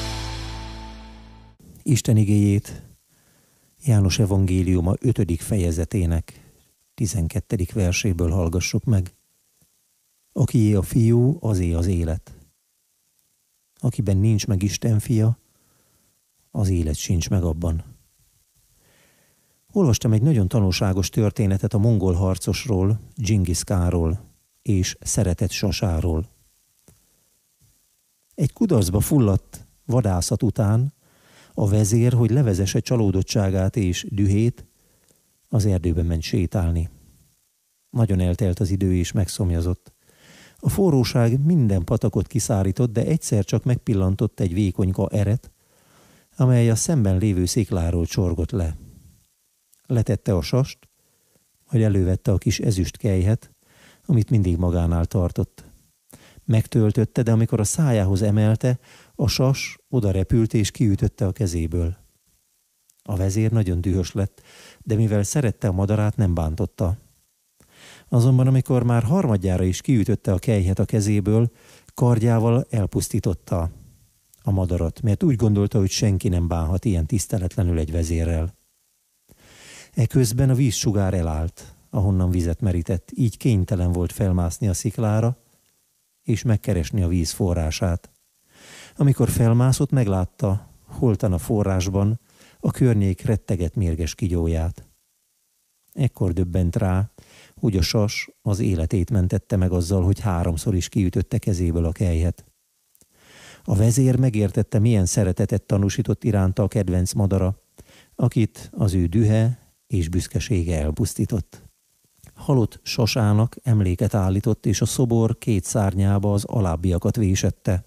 Isten igéjét János evangéliuma 5. fejezetének 12. verséből hallgassuk meg. Akié a fiú, azé az élet. Akiben nincs meg Isten fia, az élet sincs meg abban. Olvastam egy nagyon tanulságos történetet a mongol harcosról, Dzsingisz Kánról és szeretett Sasáról. Egy kudarcba fulladt vadászat után a vezér, hogy levezesse csalódottságát és dühét, az erdőben ment sétálni. Nagyon eltelt az idő és megszomjazott. A forróság minden patakot kiszárított, de egyszer csak megpillantott egy vékonyka eret, amely a szemben lévő szikláról csorgott le. Letette a sast, majd elővette a kis ezüst kelyhet, amit mindig magánál tartott. Megtöltötte, de amikor a szájához emelte, a sas oda repült és kiütötte a kezéből. A vezér nagyon dühös lett, de mivel szerette a madarát, nem bántotta. Azonban amikor már harmadjára is kiütötte a kelyhet a kezéből, kardjával elpusztította a madarat, mert úgy gondolta, hogy senki nem bánhat ilyen tiszteletlenül egy vezérrel. Eközben a vízsugár elállt, ahonnan vizet merített, így kénytelen volt felmászni a sziklára, és megkeresni a víz forrását. Amikor felmászott, meglátta holtan a forrásban a környék retteget mérges kigyóját. Ekkor döbbent rá, hogy a sas az életét mentette meg azzal, hogy 3-szor is kiütötte kezéből a kelyhet. A vezér megértette, milyen szeretetet tanúsított iránta a kedvenc madara, akit az ő dühe és büszkesége elpusztított. Halott sasának emléket állított, és a szobor 2 szárnyába az alábbiakat vésette.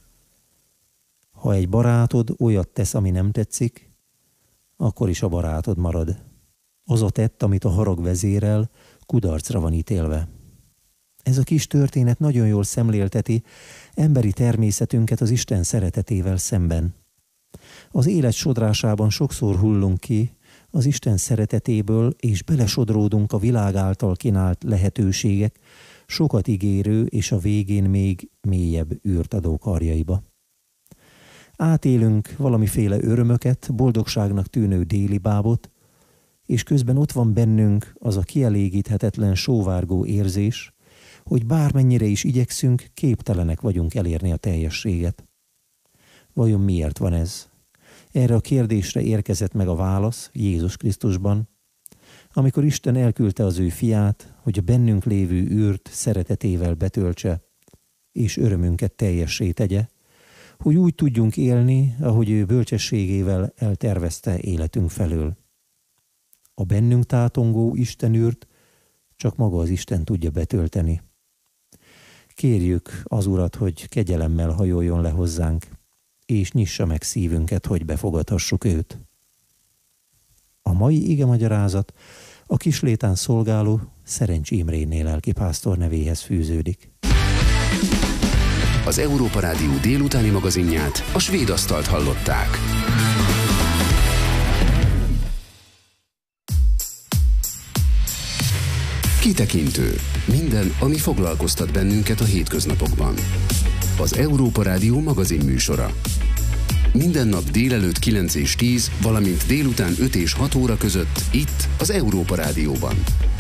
Ha egy barátod olyat tesz, ami nem tetszik, akkor is a barátod marad. Az a tett, amit a harag vezérel, kudarcra van ítélve. Ez a kis történet nagyon jól szemlélteti emberi természetünket az Isten szeretetével szemben. Az élet sodrásában sokszor hullunk ki az Isten szeretetéből, és belesodródunk a világ által kínált lehetőségek sokat ígérő és a végén még mélyebb űrt adó karjaiba. Átélünk valamiféle örömöket, boldogságnak tűnő délibábot, és közben ott van bennünk az a kielégíthetetlen sóvárgó érzés, hogy bármennyire is igyekszünk, képtelenek vagyunk elérni a teljességet. Vajon miért van ez? Erre a kérdésre érkezett meg a válasz Jézus Krisztusban, amikor Isten elküldte az ő fiát, hogy a bennünk lévő űrt szeretetével betöltse, és örömünket teljessé tegye, hogy úgy tudjunk élni, ahogy ő bölcsességével eltervezte életünk felől. A bennünk tátongó Isten űrt csak maga az Isten tudja betölteni. Kérjük az Urat, hogy kegyelemmel hajoljon le hozzánk, és nyissa meg szívünket, hogy befogadhassuk őt. A mai igemagyarázat a Kislétán szolgáló Szerencs Imréné lelkipásztor nevéhez fűződik.
Az Európa Rádió délutáni magazinját, a Svéd asztalt hallották. Kitekintő. Minden, ami foglalkoztat bennünket a hétköznapokban. Az Európa Rádió magazin műsora. Minden nap délelőtt 9 és 10, valamint délután 5 és 6 óra között itt az Európa Rádióban.